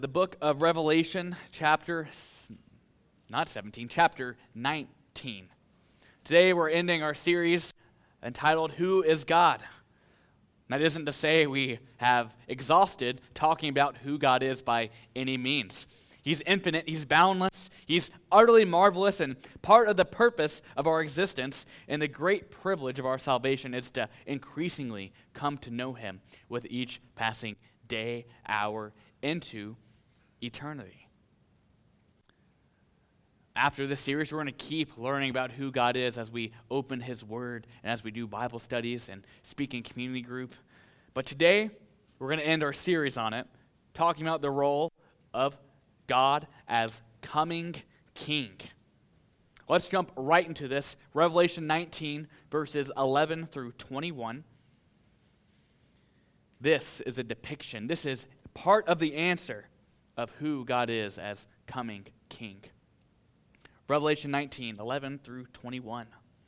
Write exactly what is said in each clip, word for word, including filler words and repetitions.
The book of Revelation, chapter, not seventeen, chapter nineteen. Today we're ending our series entitled, Who is God? That isn't to say we have exhausted talking about who God is by any means. He's infinite, he's boundless, he's utterly marvelous, and part of the purpose of our existence and the great privilege of our salvation is to increasingly come to know him with each passing day, hour, into eternity. After this series, we're going to keep learning about who God is as we open his word and as we do Bible studies and speak in community group. But today, we're going to end our series on it, talking about the role of God as coming King. Let's jump right into this. Revelation nineteen, verses eleven through twenty-one. This is a depiction. This is part of the answer of who God is as coming King. Revelation nineteen, eleven through twenty-one.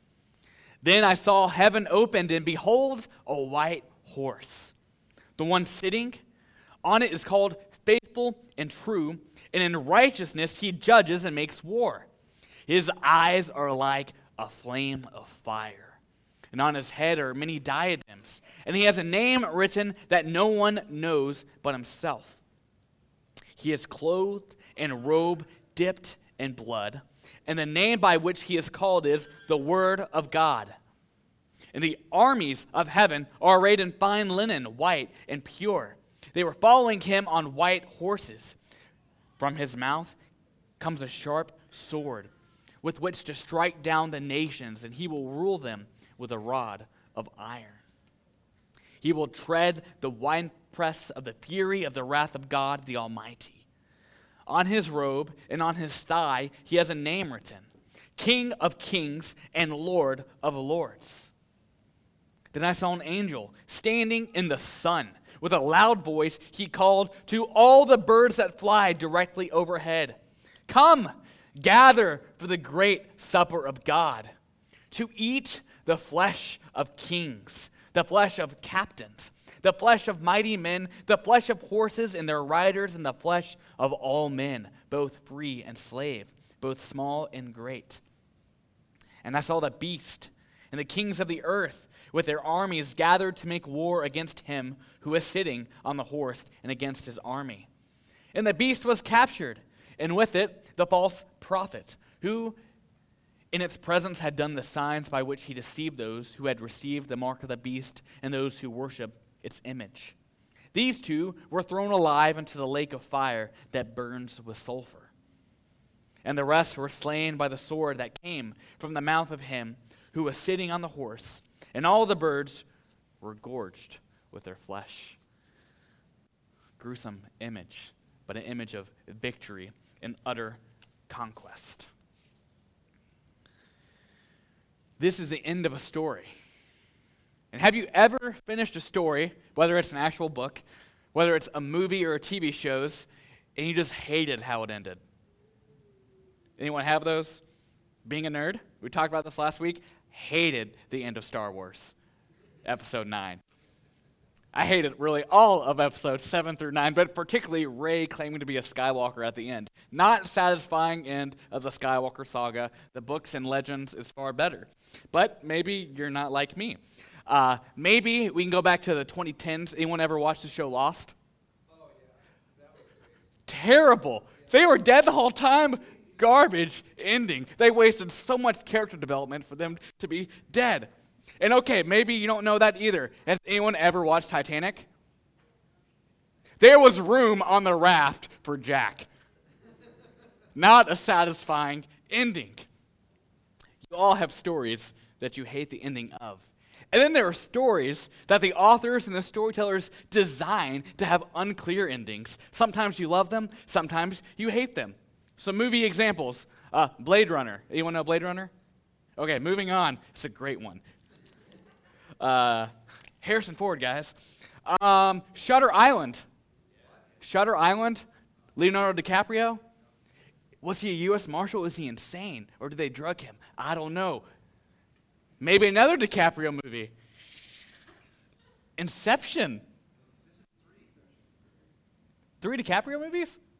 Then I saw heaven opened, and behold, a white horse. The one sitting on it is called Faithful and True, and in righteousness he judges and makes war. His eyes are like a flame of fire, and on his head are many diadems, and he has a name written that no one knows but himself. He is clothed in a robe dipped in blood, and the name by which he is called is the Word of God. And the armies of heaven are arrayed in fine linen, white and pure. They were following him on white horses. From his mouth comes a sharp sword with which to strike down the nations, and he will rule them with a rod of iron. He will tread the winepress of the fury of the wrath of God the Almighty. On his robe and on his thigh he has a name written, King of Kings and Lord of Lords. Then I saw an angel standing in the sun. With a loud voice he called to all the birds that fly directly overhead, come, gather for the great supper of God, to eat the flesh of kings, the flesh of captains, the flesh of mighty men, the flesh of horses and their riders, and the flesh of all men, both free and slave, both small and great. And I saw the beast and the kings of the earth with their armies gathered to make war against him who is sitting on the horse and against his army. And the beast was captured, and with it the false prophet, who in its presence had done the signs by which he deceived those who had received the mark of the beast and those who worship its image. These two were thrown alive into the lake of fire that burns with sulfur. And the rest were slain by the sword that came from the mouth of him who was sitting on the horse, and all the birds were gorged with their flesh. Gruesome image, but an image of victory and utter conquest. This is the end of a story. And have you ever finished a story, whether it's an actual book, whether it's a movie or a T V shows, and you just hated how it ended? Anyone have those? Being a nerd, we talked about this last week, hated the end of Star Wars, episode nine. I hated really all of episodes seven through nine, but particularly Rey claiming to be a Skywalker at the end. Not satisfying end of the Skywalker saga. The books and legends is far better. But maybe you're not like me. Uh, maybe we can go back to the twenty tens. Anyone ever watched the show Lost? Oh, yeah. That was great. Terrible. They were dead the whole time. Garbage ending. They wasted so much character development for them to be dead. And okay, maybe you don't know that either. Has anyone ever watched Titanic? There was room on the raft for Jack. Not a satisfying ending. You all have stories that you hate the ending of. And then there are stories that the authors and the storytellers design to have unclear endings. Sometimes you love them, sometimes you hate them. Some movie examples. Uh, Blade Runner. Anyone know Blade Runner? Okay, moving on. It's a great one. Uh, Harrison Ford, guys. Um, Shutter Island. Shutter Island. Leonardo DiCaprio. Was he a U S Marshal? Is he insane? Or did they drug him? I don't know. Maybe another DiCaprio movie. Inception. Three DiCaprio movies?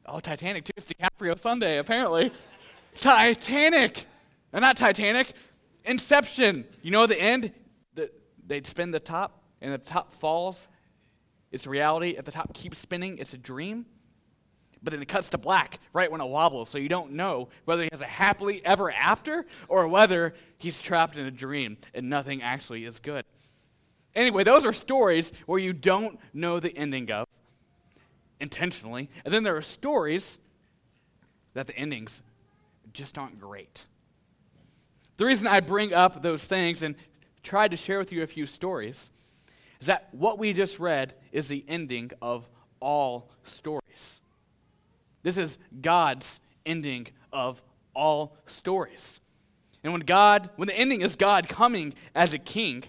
Oh, Titanic too. It's DiCaprio Sunday, apparently. Titanic! And not Titanic. Inception. You know the end? The, they spin the top, and the top falls. It's reality. If the top keeps spinning, it's a dream. But then it cuts to black right when it wobbles, so you don't know whether he has a happily ever after or whether he's trapped in a dream and nothing actually is good. Anyway, those are stories where you don't know the ending of intentionally. And then there are stories that the endings just aren't great. The reason I bring up those things and tried to share with you a few stories is that what we just read is the ending of all stories. This is God's ending of all stories. And when God, when the ending is God coming as a king,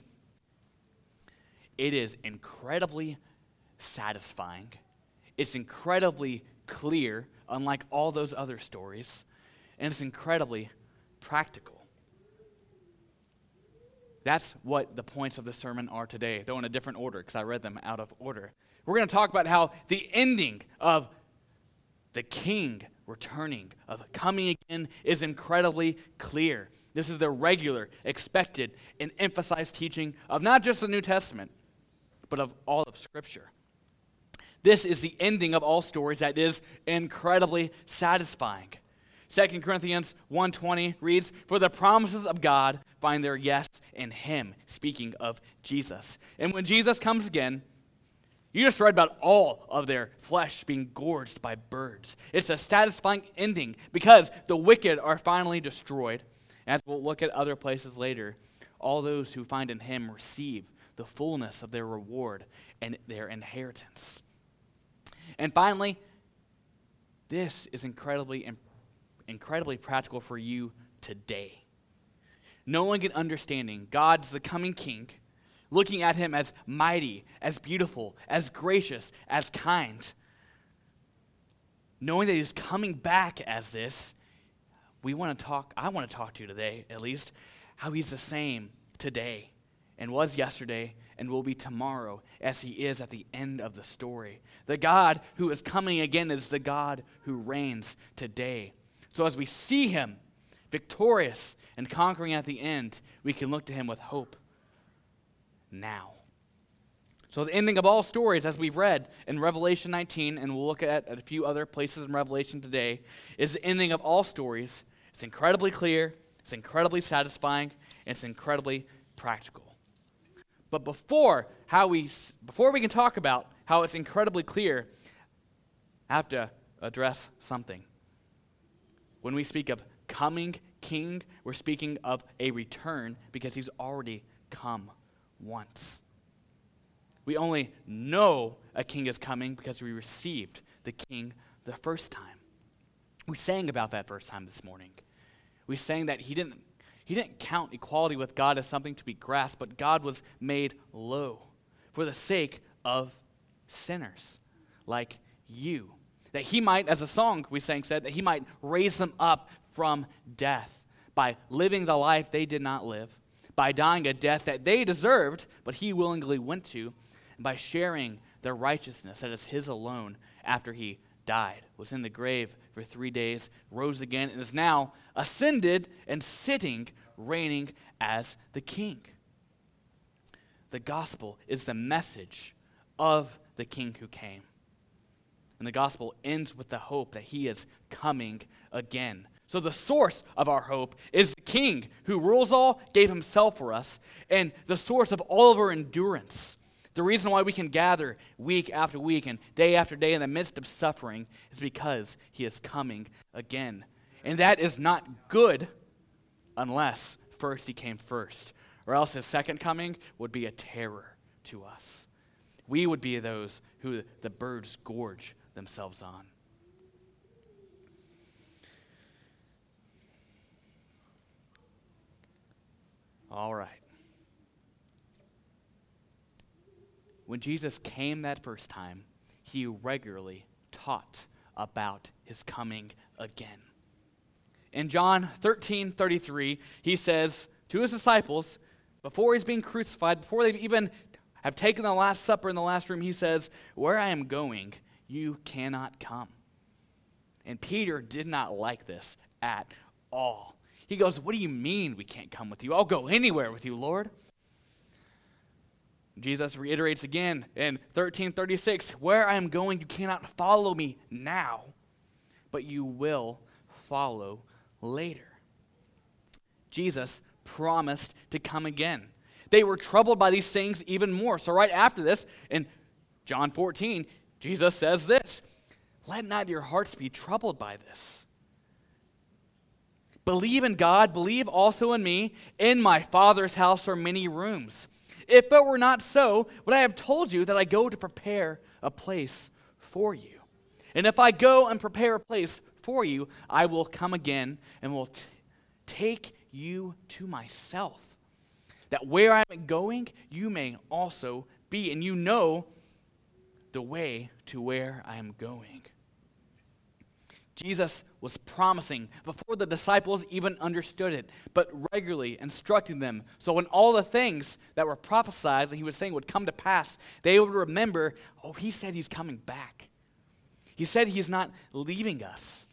it is incredibly satisfying. It's incredibly clear, unlike all those other stories, and it's incredibly practical. That's what the points of the sermon are today, though in a different order, because I read them out of order. We're going to talk about how the ending of the king returning, of coming again, is incredibly clear. This is the regular, expected, and emphasized teaching of not just the New Testament, but of all of Scripture. This is the ending of all stories that is incredibly satisfying. Second Corinthians one twenty reads, "For the promises of God find their yes in him," speaking of Jesus. And when Jesus comes again, you just read about all of their flesh being gorged by birds. It's a satisfying ending because the wicked are finally destroyed. As we'll look at other places later, all those who find in him receive the fullness of their reward and their inheritance. And finally, this is incredibly, incredibly practical for you today. Knowing and understanding God's the coming king, looking at him as mighty, as beautiful, as gracious, as kind. Knowing that he's coming back as this, we want to talk, I want to talk to you today, at least, how he's the same today and was yesterday and will be tomorrow as he is at the end of the story. The God who is coming again is the God who reigns today. So as we see him victorious and conquering at the end, we can look to him with hope now. So the ending of all stories, as we've read in Revelation nineteen, and we'll look at, at a few other places in Revelation today, is the ending of all stories. It's incredibly clear, it's incredibly satisfying, and it's incredibly practical. But before how we before we can talk about how it's incredibly clear, I have to address something. When we speak of coming king, we're speaking of a return because he's already come once. We only know a king is coming because we received the king the first time. We sang about that first time this morning. We sang that he didn't he didn't count equality with God as something to be grasped, but God was made low for the sake of sinners like you. That he might, as a song we sang said, that he might raise them up from death by living the life they did not live, by dying a death that they deserved, but he willingly went to, and by sharing their righteousness that is his alone after he died, was in the grave for three days, rose again, and is now ascended and sitting, reigning as the king. The gospel is the message of the king who came. And the gospel ends with the hope that he is coming again. So the source of our hope is the king who rules all, gave himself for us, and the source of all of our endurance. The reason why we can gather week after week and day after day in the midst of suffering is because he is coming again. And that is not good unless first he came first, or else his second coming would be a terror to us. We would be those who the birds gorge themselves on. All right. When Jesus came that first time, he regularly taught about his coming again. In John thirteen thirty-three, he says to his disciples, before he's being crucified, before they even have taken the Last Supper in the last room, he says, "Where I am going, you cannot come." And Peter did not like this at all. He goes, what do you mean we can't come with you? I'll go anywhere with you, Lord. Jesus reiterates again in thirteen thirty-six, where I am going, you cannot follow me now, but you will follow later. Jesus promised to come again. They were troubled by these things even more. So right after this, in John fourteen, Jesus says this, let not your hearts be troubled by this. Believe in God, believe also in me. In my Father's house are many rooms. If it were not so, would I have told you that I go to prepare a place for you? And if I go and prepare a place for you, I will come again and will t- take you to myself, that where I am going, you may also be, and you know the way to where I am going. Jesus was promising before the disciples even understood it, but regularly instructing them. So when all the things that were prophesied that he was saying would come to pass, they would remember, oh, he said he's coming back. He said he's not leaving us.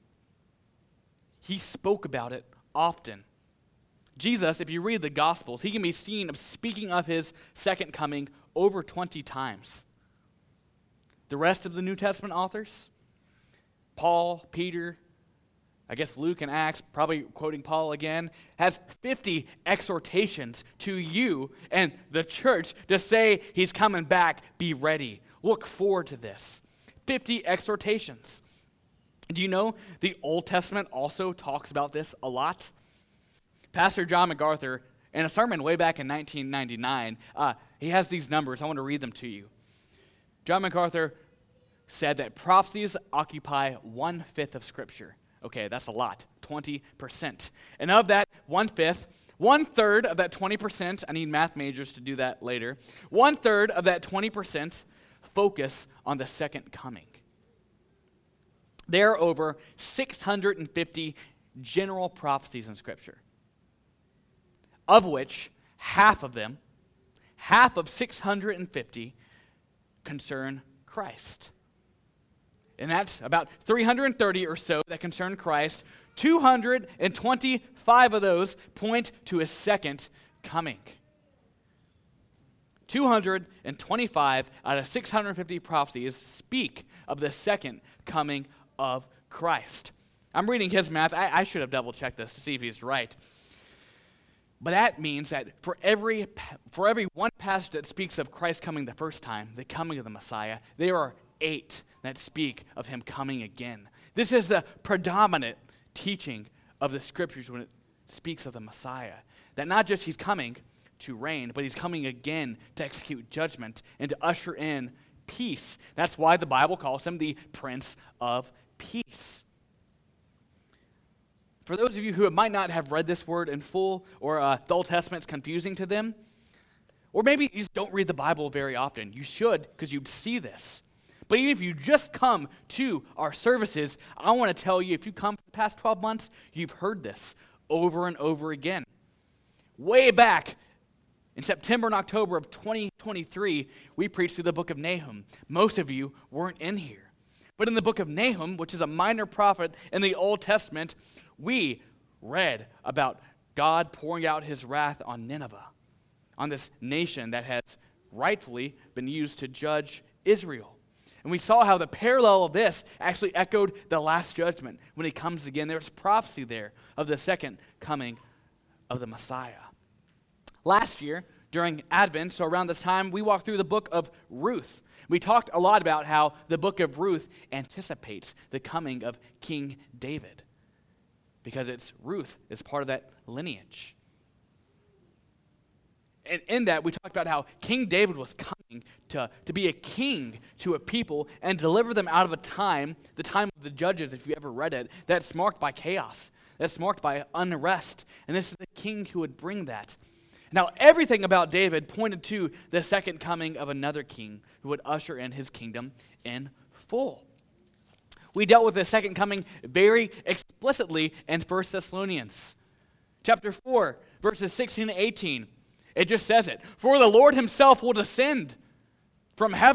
He spoke about it often. Jesus, if you read the Gospels, he can be seen of speaking of his second coming over twenty times. The rest of the New Testament authors, Paul, Peter, I guess Luke and Acts, probably quoting Paul again, has fifty exhortations to you and the church to say he's coming back, be ready. Look forward to this. fifty exhortations. Do you know the Old Testament also talks about this a lot? Pastor John MacArthur, in a sermon way back in nineteen ninety-nine, uh, he has these numbers. I want to read them to you. John MacArthur said that prophecies occupy one-fifth of Scripture. Okay, that's a lot, twenty percent. And of that one-fifth, one-third of that twenty percent, I need math majors to do that later, one-third of that twenty percent focus on the second coming. There are over six hundred fifty general prophecies in Scripture, of which half of them, half of six hundred fifty, concern Christ. And that's about three hundred thirty or so that concern Christ. two hundred twenty-five of those point to his second coming. two hundred twenty-five out of six hundred fifty prophecies speak of the second coming of Christ. I'm reading his math. I, I should have double-checked this to see if he's right. But that means that for every for every one passage that speaks of Christ coming the first time, the coming of the Messiah, there are eight that speak of him coming again. This is the predominant teaching of the Scriptures when it speaks of the Messiah. That not just he's coming to reign, but he's coming again to execute judgment and to usher in peace. That's why the Bible calls him the Prince of Peace. For those of you who might not have read this word in full, or uh, the Old Testament's confusing to them, or maybe you just don't read the Bible very often. You should, because you'd see this. But even if you just come to our services, I want to tell you, if you come for the past twelve months, you've heard this over and over again. Way back in September and October of twenty twenty-three, we preached through the book of Nahum. Most of you weren't in here. But in the book of Nahum, which is a minor prophet in the Old Testament, we read about God pouring out his wrath on Nineveh, on this nation that has rightfully been used to judge Israel. And we saw how the parallel of this actually echoed the last judgment. When he comes again, there's prophecy there of the second coming of the Messiah. Last year, during Advent, so around this time, we walked through the book of Ruth. We talked a lot about how the book of Ruth anticipates the coming of King David, because it's Ruth is part of that lineage. And in that, we talked about how King David was coming to, to be a king to a people and deliver them out of a time, the time of the judges, if you ever read it, that's marked by chaos, that's marked by unrest. And this is the king who would bring that. Now, everything about David pointed to the second coming of another king who would usher in his kingdom in full. We dealt with the second coming very explicitly in First Thessalonians. Chapter four, verses sixteen to eighteen. It just says it. For the Lord himself will descend from heaven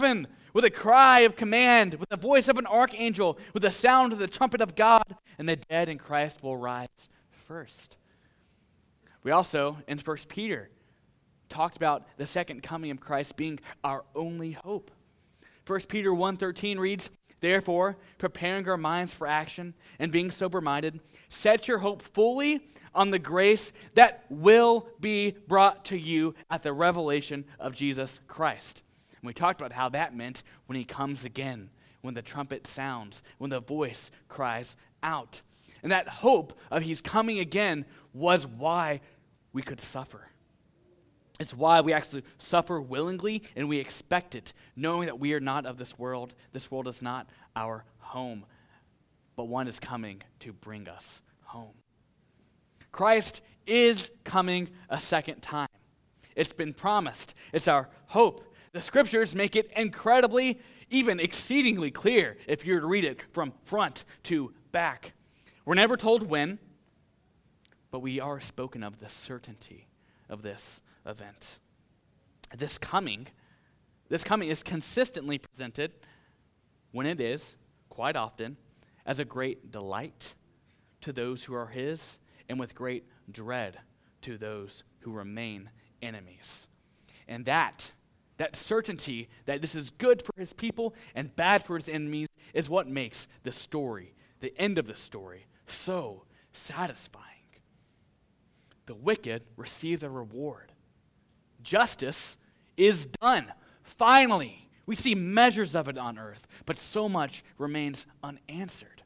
with a cry of command, with the voice of an archangel, with the sound of the trumpet of God, and the dead in Christ will rise first. We also, in First Peter, talked about the second coming of Christ being our only hope. First Peter one thirteen reads, "Therefore, preparing our minds for action and being sober-minded, set your hope fully on the grace that will be brought to you at the revelation of Jesus Christ." And we talked about how that meant when he comes again, when the trumpet sounds, when the voice cries out. And that hope of he's coming again was why we could suffer. It's why we actually suffer willingly and we expect it, knowing that we are not of this world. This world is not our home, but one is coming to bring us home. Christ is coming a second time. It's been promised. It's our hope. The scriptures make it incredibly, even exceedingly clear if you were to read it from front to back. We're never told when, but we are spoken of the certainty of this event. This coming, this coming is consistently presented, when it is, quite often, as a great delight to those who are his, and with great dread to those who remain enemies. And that, that certainty that this is good for his people and bad for his enemies is what makes the story, the end of the story, so satisfying. The wicked receive their reward. Justice is done. Finally, we see measures of it on earth, but so much remains unanswered.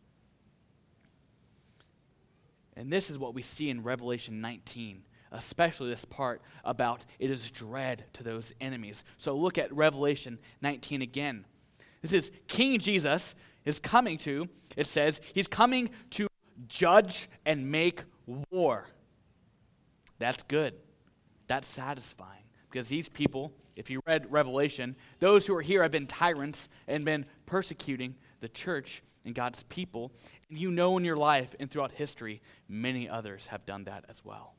And this is what we see in Revelation nineteen, especially this part about it is dread to those enemies. So look at Revelation nineteen again. This is King Jesus is coming to, it says, he's coming to judge and make war. That's good. That's satisfying. Because these people, if you read Revelation, those who are here have been tyrants and been persecuting the church and God's people. And you know in your life and throughout history, many others have done that as well.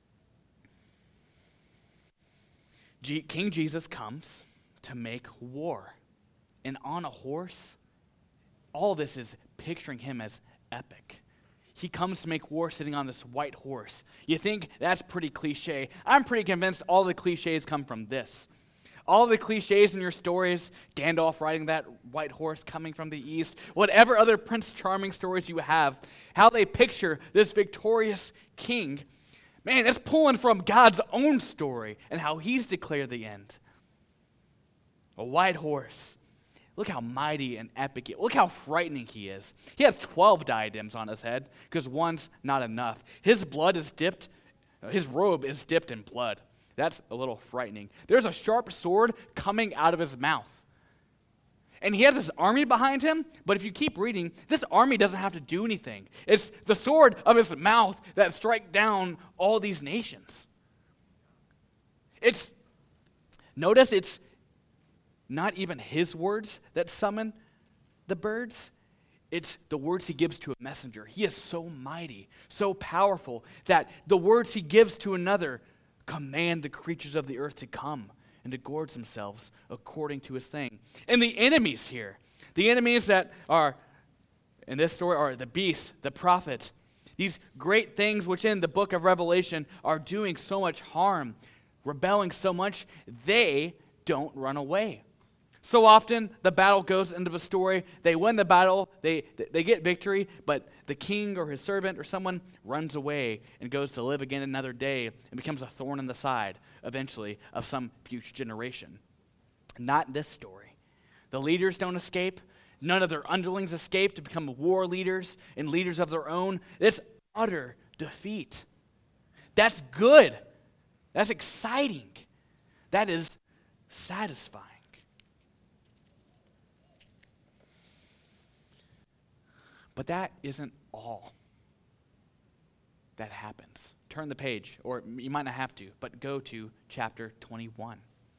G- King Jesus comes to make war. And on a horse, all this is picturing him as epic. He comes to make war sitting on this white horse. You think that's pretty cliche. I'm pretty convinced all the cliches come from this. All the cliches in your stories, Gandalf riding that white horse coming from the east, whatever other Prince Charming stories you have, how they picture this victorious king, man, it's pulling from God's own story and how he's declared the end. A white horse. Look how mighty and epic he is. Look how frightening he is. He has twelve diadems on his head because one's not enough. His blood is dipped, his robe is dipped in blood. That's a little frightening. There's a sharp sword coming out of his mouth. And he has this army behind him, but if you keep reading, this army doesn't have to do anything. It's the sword of his mouth that strike down all these nations. It's, notice it's not even his words that summon the birds. It's the words he gives to a messenger. He is so mighty, so powerful, that the words he gives to another command the creatures of the earth to come and to gorge themselves according to his thing. And the enemies here, the enemies that are, in this story, are the beast, the prophet, these great things which in the book of Revelation are doing so much harm, rebelling so much, they don't run away. So often, the battle goes into the story. They win the battle. They they get victory, but the king or his servant or someone runs away and goes to live again another day and becomes a thorn in the side, eventually, of some future generation. Not in this story. The leaders don't escape. None of their underlings escape to become war leaders and leaders of their own. It's utter defeat. That's good. That's exciting. That is satisfying. But that isn't all that happens. Turn the page, or you might not have to, but go to chapter twenty-one.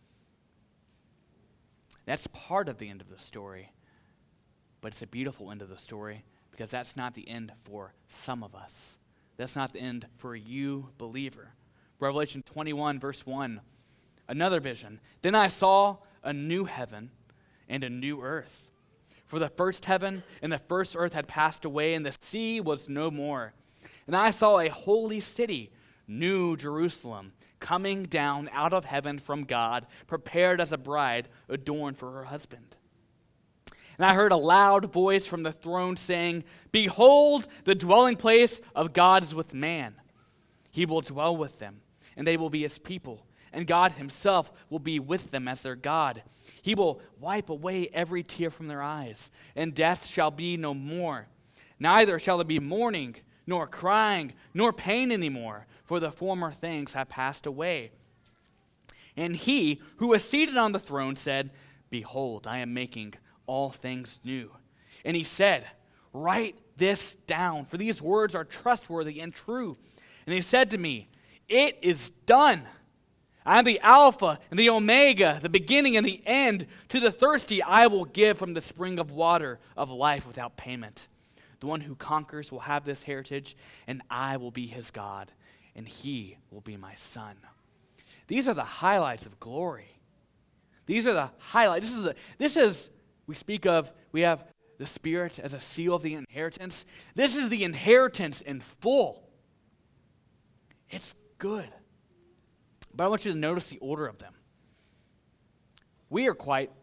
That's part of the end of the story, but it's a beautiful end of the story because that's not the end for some of us. That's not the end for you, believer. Revelation twenty-one, verse one, another vision. Then I saw a new heaven and a new earth. For the first heaven and the first earth had passed away, and the sea was no more. And I saw a holy city, New Jerusalem, coming down out of heaven from God, prepared as a bride adorned for her husband. And I heard a loud voice from the throne saying, "Behold, the dwelling place of God is with man. He will dwell with them, and they will be his people. And God himself will be with them as their God. He will wipe away every tear from their eyes, and death shall be no more. Neither shall there be mourning, nor crying, nor pain anymore, for the former things have passed away." And he who was seated on the throne said, "Behold, I am making all things new." And he said, "Write this down, for these words are trustworthy and true." And he said to me, "It is done. I am the Alpha and the Omega, the beginning and the end. To the thirsty I will give from the spring of water of life without payment. The one who conquers will have this heritage, and I will be his God, and he will be my son." These are the highlights of glory. These are the highlights. This is, a, this is we speak of, we have the Spirit as a seal of the inheritance. This is the inheritance in full. It's good. But I want you to notice the order of them. We are quite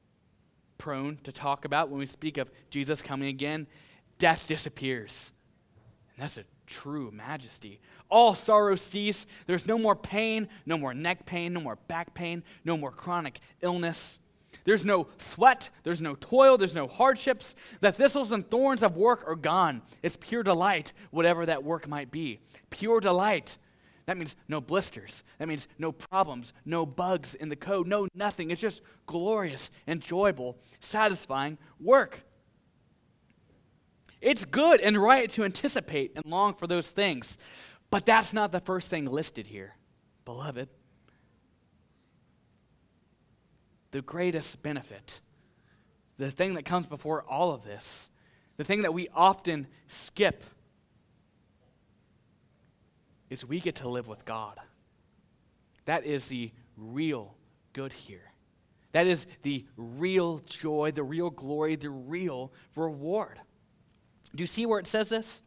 prone to talk about, when we speak of Jesus coming again, death disappears. And that's a true majesty. All sorrow cease. There's no more pain, no more neck pain, no more back pain, no more chronic illness. There's no sweat, there's no toil, there's no hardships. The thistles and thorns of work are gone. It's pure delight, whatever that work might be. Pure delight. That means no blisters. That means no problems, no bugs in the code, no nothing. It's just glorious, enjoyable, satisfying work. It's good and right to anticipate and long for those things, but that's not the first thing listed here, beloved. The greatest benefit, the thing that comes before all of this, the thing that we often skip, is we get to live with God. That is the real good here. That is the real joy, the real glory, the real reward. Do you see where it says this?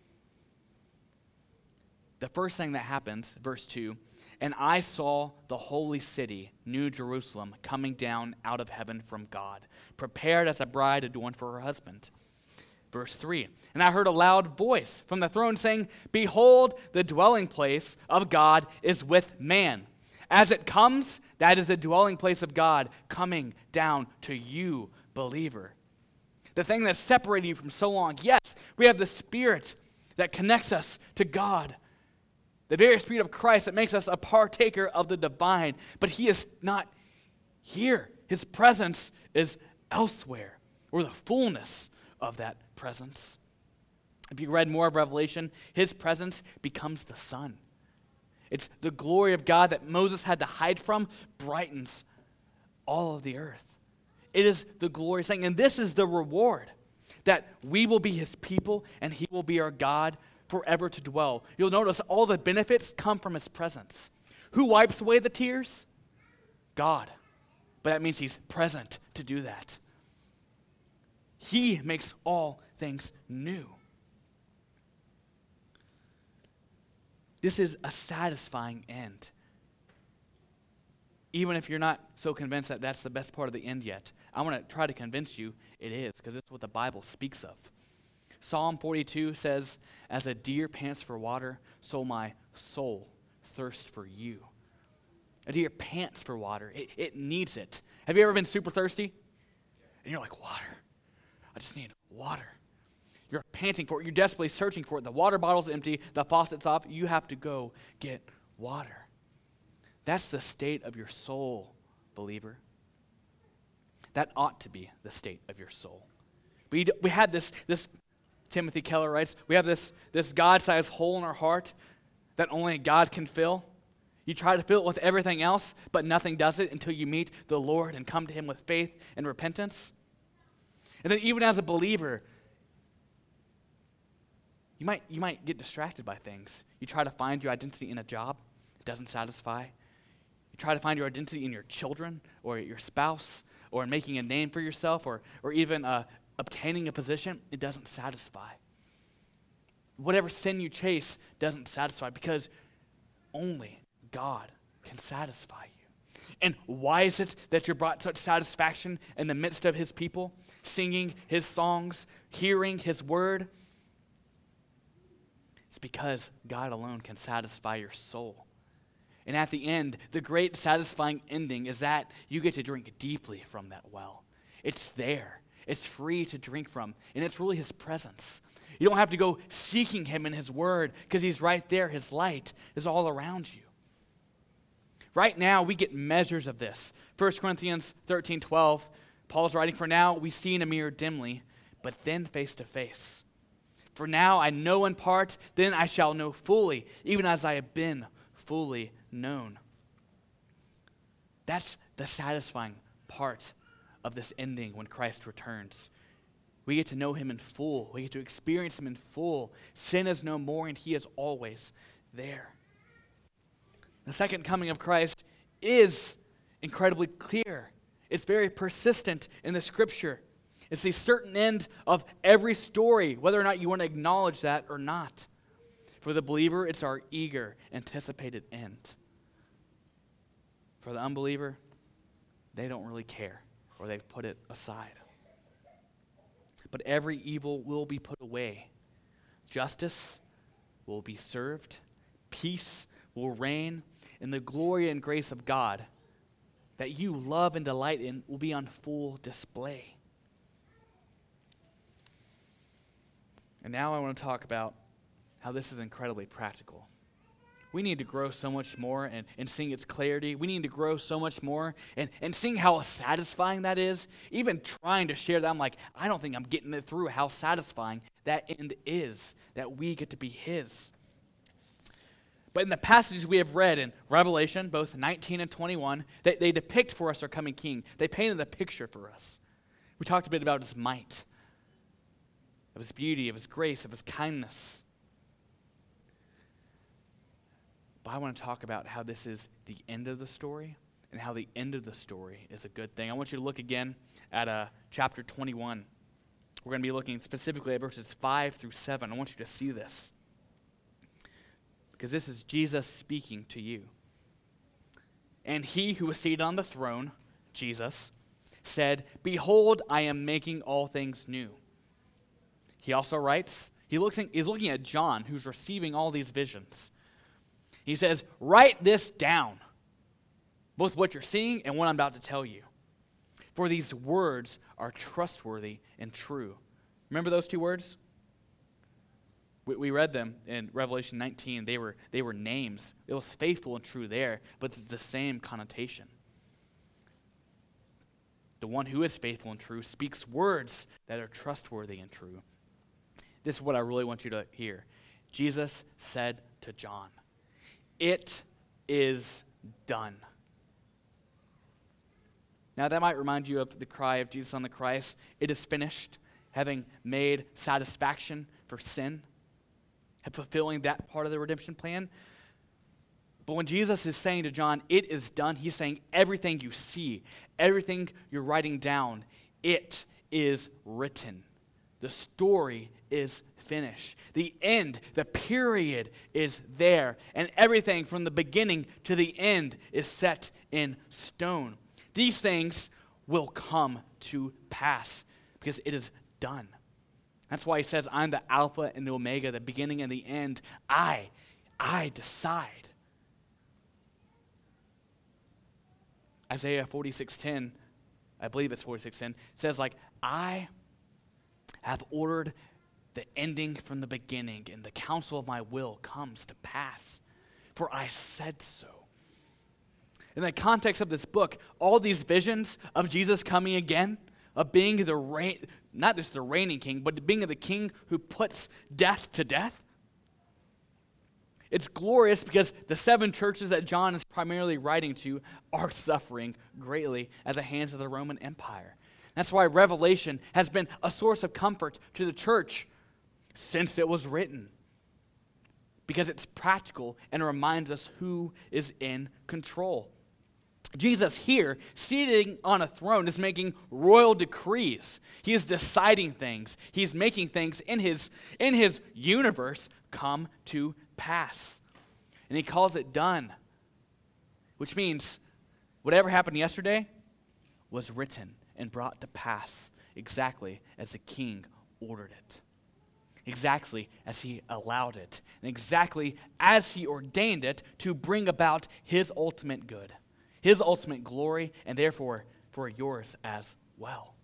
The first thing that happens, verse two, "And I saw the holy city, New Jerusalem, coming down out of heaven from God, prepared as a bride adorned for her husband." Verse three, "And I heard a loud voice from the throne saying, 'Behold, the dwelling place of God is with man. As it comes, that is the dwelling place of God coming down to you, believer.'" The thing that separated you from so long, yes, we have the Spirit that connects us to God. The very Spirit of Christ that makes us a partaker of the divine, but he is not here. His presence is elsewhere, or the fullness of that presence. If you read more of Revelation, his presence becomes the sun. It's the glory of God that Moses had to hide from brightens all of the earth. It is the glorious thing, and this is the reward, that we will be his people and he will be our God forever to dwell. You'll notice all the benefits come from his presence. Who wipes away the tears? God. But that means he's present to do that. He makes all things new. This is a satisfying end. Even if you're not so convinced that that's the best part of the end yet, I want to try to convince you it is, because it's what the Bible speaks of. Psalm forty-two says, "As a deer pants for water, so my soul thirsts for you." A deer pants for water. It, it needs it. Have you ever been super thirsty? And you're like, water. I just need water. You're panting for it. You're desperately searching for it. The water bottle's empty. The faucet's off. You have to go get water. That's the state of your soul, believer. That ought to be the state of your soul. We, we had this, this, Timothy Keller writes, we have this, this God-sized hole in our heart that only God can fill. You try to fill it with everything else, but nothing does it until you meet the Lord and come to him with faith and repentance. And then even as a believer, you might, you might get distracted by things. You try to find your identity in a job. It doesn't satisfy. You try to find your identity in your children or your spouse or in making a name for yourself or, or even uh, obtaining a position, it doesn't satisfy. Whatever sin you chase doesn't satisfy because only God can satisfy you. And why is it that you're brought such satisfaction in the midst of his people, singing his songs, hearing his word? It's because God alone can satisfy your soul. And at the end, the great satisfying ending is that you get to drink deeply from that well. It's there. It's free to drink from. And it's really his presence. You don't have to go seeking him in his word because he's right there. His light is all around you. Right now, we get measures of this. First Corinthians thirteen twelve, Paul's writing, "For now we see in a mirror dimly, but then face to face. For now I know in part, then I shall know fully, even as I have been fully known." That's the satisfying part of this ending when Christ returns. We get to know him in full. We get to experience him in full. Sin is no more, and he is always there. The second coming of Christ is incredibly clear. It's very persistent in the scripture. It's the certain end of every story, whether or not you want to acknowledge that or not. For the believer, it's our eager, anticipated end. For the unbeliever, they don't really care, or they've put it aside. But every evil will be put away. Justice will be served. Peace will reign. And the glory and grace of God that you love and delight in will be on full display. And now I want to talk about how this is incredibly practical. We need to grow so much more and, and seeing its clarity. We need to grow so much more and, and seeing how satisfying that is. Even trying to share that, I'm like, I don't think I'm getting it through how satisfying that end is, that we get to be his. But in the passages we have read in Revelation, both nineteen and twenty-one, they, they depict for us our coming king. They painted a picture for us. We talked a bit about his might, of his beauty, of his grace, of his kindness. But I want to talk about how this is the end of the story and how the end of the story is a good thing. I want you to look again at uh, chapter twenty-one. We're going to be looking specifically at verses five through seven. I want you to see this, because this is Jesus speaking to you. "And he who was seated on the throne," Jesus, "said, 'Behold, I am making all things new.'" He also writes, he looks in, he's looking at John, who's receiving all these visions. He says, "Write this down, both what you're seeing and what I'm about to tell you. For these words are trustworthy and true." Remember those two words? We, we read them in Revelation nineteen. They were, they were names. It was faithful and true there, but it's the same connotation. The one who is faithful and true speaks words that are trustworthy and true. This is what I really want you to hear. Jesus said to John, "It is done." Now that might remind you of the cry of Jesus on the cross. It is finished, having made satisfaction for sin, and fulfilling that part of the redemption plan. But when Jesus is saying to John, "It is done," he's saying everything you see, everything you're writing down, it is written. The story is finished. The end, the period is there. And everything from the beginning to the end is set in stone. These things will come to pass because it is done. That's why he says, "I'm the Alpha and the Omega, the beginning and the end. I, I decide." Isaiah forty-six ten, I believe it's forty-six ten, says like, "I have ordered the ending from the beginning, and the counsel of my will comes to pass, for I said so." In the context of this book, all these visions of Jesus coming again, of being the reign, not just the reigning king, but being the king who puts death to death, it's glorious because the seven churches that John is primarily writing to are suffering greatly at the hands of the Roman Empire. That's why Revelation has been a source of comfort to the church since it was written, because it's practical and reminds us who is in control. Jesus here, sitting on a throne, is making royal decrees. He is deciding things. He's making things in his, in his universe come to pass. And he calls it done, which means whatever happened yesterday was written and brought to pass exactly as the king ordered it, exactly as he allowed it, and exactly as he ordained it to bring about his ultimate good, his ultimate glory, and therefore for yours as well.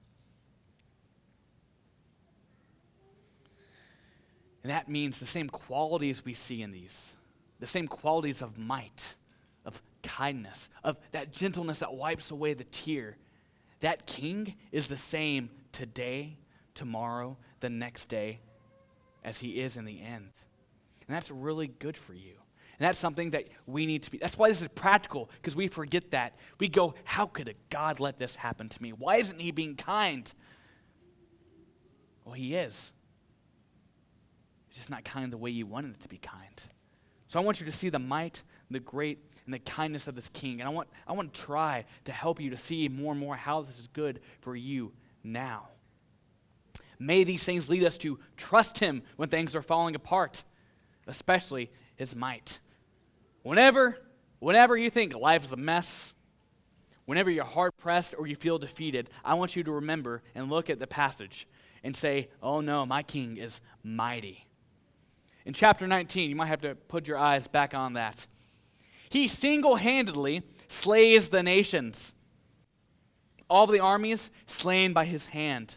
And that means the same qualities we see in these, the same qualities of might, of kindness, of that gentleness that wipes away the tear. That king is the same today, tomorrow, the next day, as he is in the end. And that's really good for you. And that's something that we need to be. That's why this is practical, because we forget that. We go, how could a God let this happen to me? Why isn't he being kind? Well, he is. He's just not kind the way you wanted it to be kind. So I want you to see the might, the great, and the kindness of this king. And I want, I want to try to help you to see more and more how this is good for you now. May these things lead us to trust him when things are falling apart, especially his might. Whenever, whenever you think life is a mess, whenever you're hard-pressed or you feel defeated, I want you to remember and look at the passage and say, oh no, my king is mighty. In chapter nineteen, you might have to put your eyes back on that. He single-handedly slays the nations. All of the armies slain by his hand.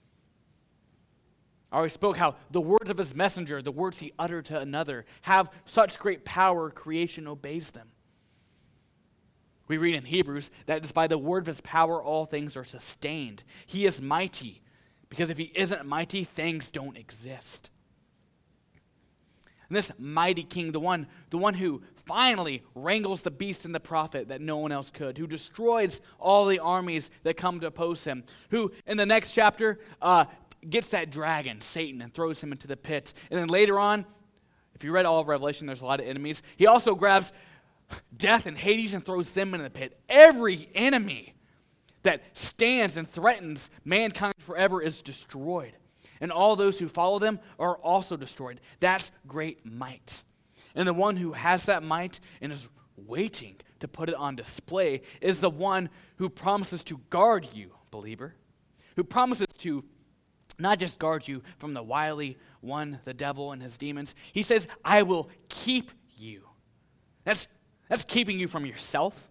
I already spoke how the words of his messenger, the words he uttered to another, have such great power, creation obeys them. We read in Hebrews that it is by the word of his power all things are sustained. He is mighty, because if he isn't mighty, things don't exist. And this mighty king, the one, the one who finally wrangles the beast and the prophet that no one else could, who destroys all the armies that come to oppose him, who in the next chapter uh, gets that dragon, Satan, and throws him into the pit. And then later on, if you read all of Revelation, there's a lot of enemies. He also grabs death and Hades and throws them in the pit. Every enemy that stands and threatens mankind forever is destroyed. And all those who follow them are also destroyed. That's great might. And the one who has that might and is waiting to put it on display is the one who promises to guard you, believer, who promises to not just guard you from the wily one, the devil and his demons. He says, I will keep you. That's, that's keeping you from yourself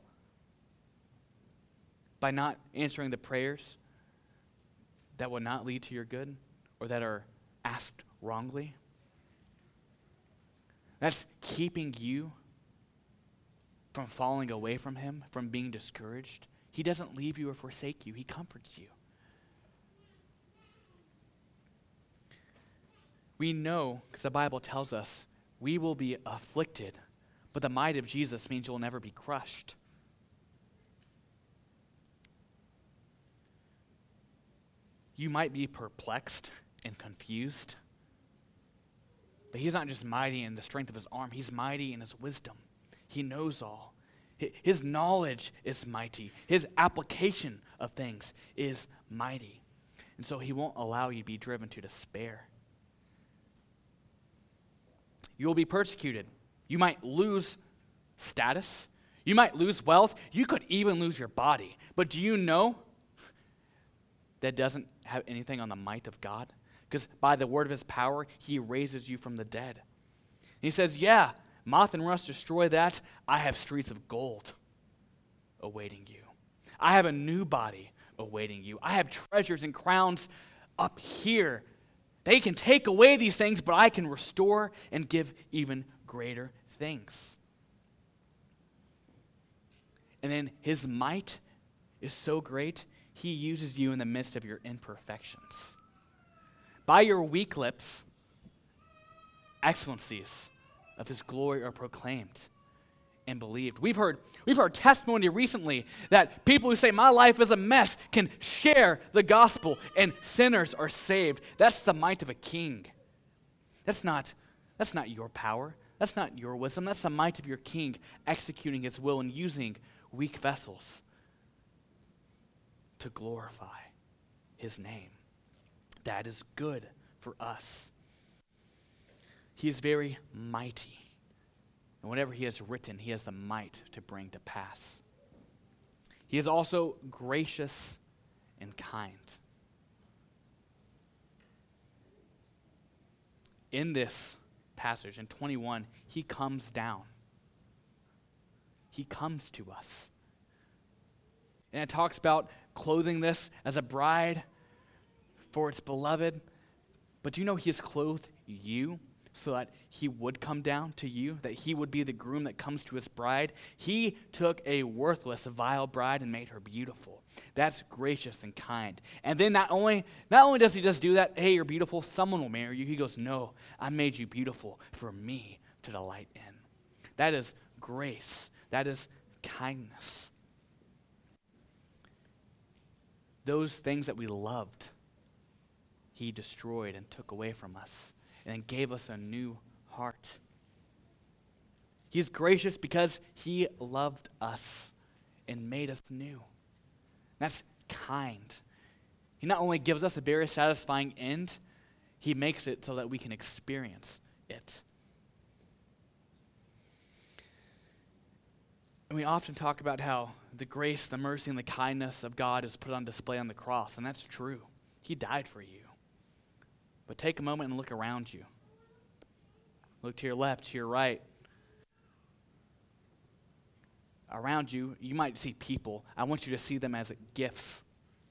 by not answering the prayers that will not lead to your good or that are asked wrongly. That's keeping you from falling away from him, from being discouraged. He doesn't leave you or forsake you. He comforts you. We know, because the Bible tells us, we will be afflicted, but the might of Jesus means you'll never be crushed. You might be perplexed and confused, but he's not just mighty in the strength of his arm, he's mighty in his wisdom. He knows all. His knowledge is mighty. His application of things is mighty. And so he won't allow you to be driven to despair. You will be persecuted. You might lose status. You might lose wealth. You could even lose your body. But do you know that doesn't have anything on the might of God? Because by the word of his power, he raises you from the dead. And he says, yeah, moth and rust destroy that. I have streets of gold awaiting you. I have a new body awaiting you. I have treasures and crowns up here. They can take away these things, but I can restore and give even greater things. And then his might is so great, he uses you in the midst of your imperfections. By your weak lips, excellencies of his glory are proclaimed and believed. We've heard, we've heard testimony recently that people who say my life is a mess can share the gospel and sinners are saved. That's the might of a king. That's not, that's not your power. That's not your wisdom. That's the might of your king executing his will and using weak vessels to glorify his name. That is good for us. He is very mighty. And whatever he has written, he has the might to bring to pass. He is also gracious and kind. In this passage, in twenty-one, he comes down. He comes to us. And it talks about clothing this as a bride for its beloved. But do you know he has clothed you so that he would come down to you, that he would be the groom that comes to his bride? He took a worthless, vile bride and made her beautiful. That's gracious and kind. And then not only, not only does he just do that, hey, you're beautiful, someone will marry you. He goes, no, I made you beautiful for me to delight in. That is grace. That is kindness. Those things that we loved, he destroyed and took away from us and gave us a new heart. He's gracious because he loved us and made us new. That's kind. He not only gives us a very satisfying end, he makes it so that we can experience it. And we often talk about how the grace, the mercy, and the kindness of God is put on display on the cross, and that's true. He died for you. But take a moment and look around you. Look to your left, to your right. Around you, you might see people. I want you to see them as gifts.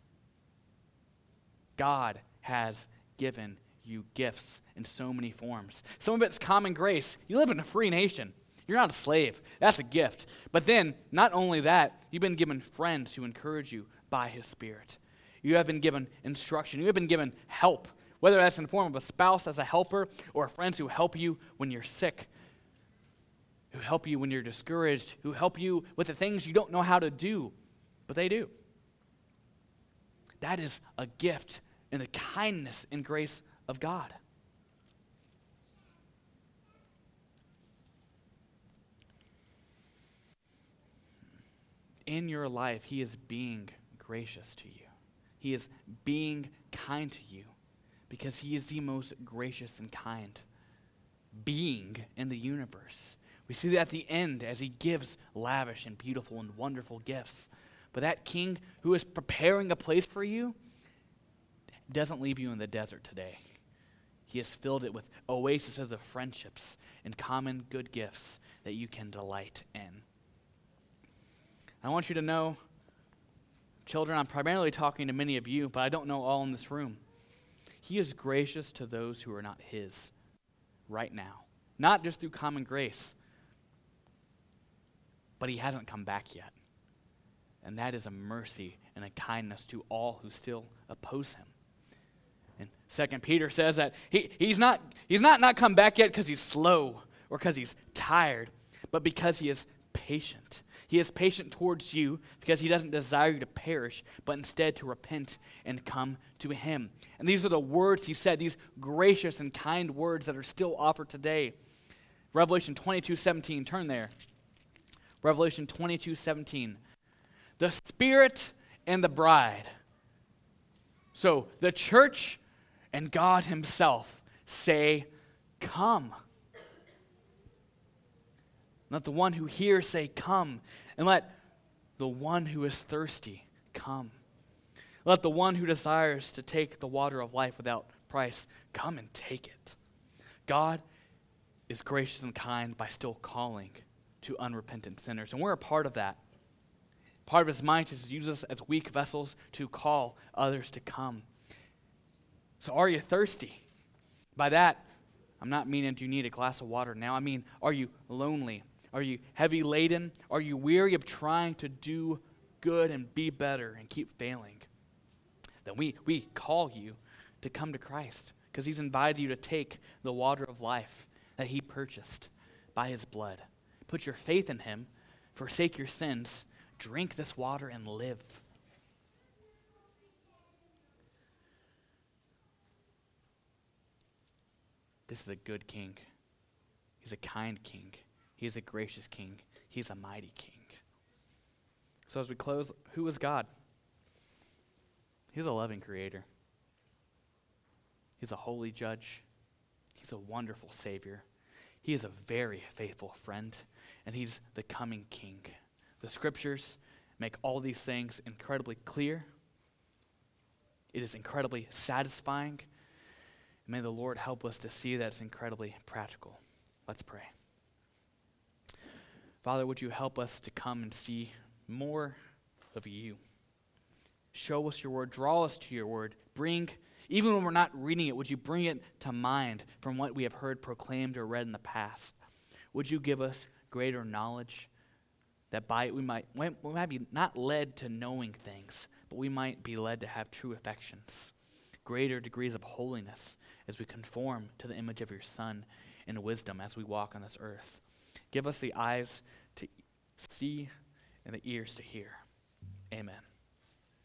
God has given you gifts in so many forms. Some of it's common grace. You live in a free nation. You're not a slave. That's a gift. But then, not only that, you've been given friends who encourage you by his Spirit. You have been given instruction. You have been given help, whether that's in the form of a spouse as a helper or friends who help you when you're sick, who help you when you're discouraged, who help you with the things you don't know how to do, but they do. That is a gift in the kindness and grace of God. In your life, he is being gracious to you. He is being kind to you because he is the most gracious and kind being in the universe. We see that at the end as he gives lavish and beautiful and wonderful gifts. But that king who is preparing a place for you doesn't leave you in the desert today. He has filled it with oases of friendships and common good gifts that you can delight in. I want you to know, children, I'm primarily talking to many of you, but I don't know all in this room. He is gracious to those who are not his right now. Not just through common grace, but he hasn't come back yet. And that is a mercy and a kindness to all who still oppose him. And Second Peter says that he, he's not he's not, not come back yet because he's slow or because he's tired, but because he is patient. He is patient towards you because he doesn't desire you to perish, but instead to repent and come to him. And these are the words he said, these gracious and kind words that are still offered today. Revelation twenty-two seventeen, turn there. Revelation twenty-two seventeen. The Spirit and the bride. So the church and God himself say, come. Let the one who hears say, come. And let the one who is thirsty come. Let the one who desires to take the water of life without price come and take it. God is gracious and kind by still calling to unrepentant sinners. And we're a part of that. Part of his mind is to use us as weak vessels to call others to come. So are you thirsty? By that, I'm not meaning do you need a glass of water now. I mean, are you lonely? Are you heavy laden? Are you weary of trying to do good and be better and keep failing? Then we, we call you to come to Christ because he's invited you to take the water of life that he purchased by his blood. Put your faith in him, forsake your sins, drink this water and live. This is a good king. He's a kind king. He's a gracious king. He's a mighty king. So as we close, who is God? He's a loving creator. He's a holy judge. He's a wonderful Savior. He is a very faithful friend, and he's the coming King. The scriptures make all these things incredibly clear. It is incredibly satisfying. May the Lord help us to see that it's incredibly practical. Let's pray. Father, would you help us to come and see more of you? Show us your word. Draw us to your word. Bring, even when we're not reading it, would you bring it to mind from what we have heard proclaimed or read in the past? Would you give us greater knowledge that by it we might, we might be not led to knowing things, but we might be led to have true affections, greater degrees of holiness as we conform to the image of your Son in wisdom as we walk on this earth. Give us the eyes to see and the ears to hear. Amen.